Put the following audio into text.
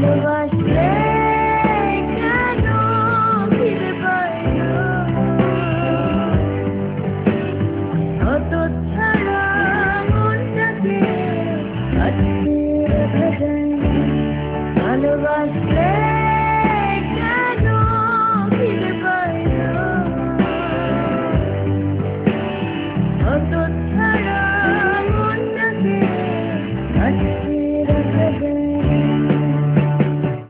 ভালোবাসলে কেন ফিরে পাই না অত ছাড়া মনটাকে আটকে রাখা যায় না ভালোবাসলে কেন ফিরে পাই না অত ছাড়া